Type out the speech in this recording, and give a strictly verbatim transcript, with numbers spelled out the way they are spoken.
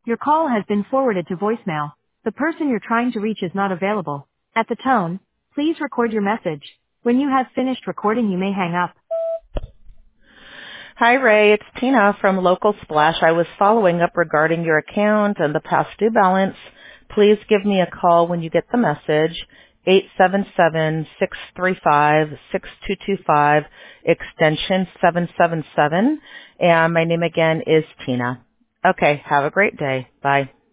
Your call has been forwarded to voicemail. The person you're trying to reach is not available. At the tone, please record your message. When you have finished recording, you may hang up. Hi, Ray. It's Tina from Local Splash. I was following up regarding your account and the past due balance. Please give me a call when you get the message, eight seven seven, six three five, six two two five, extension seven seven seven. And my name again is Tina. Okay, have a great day. Bye.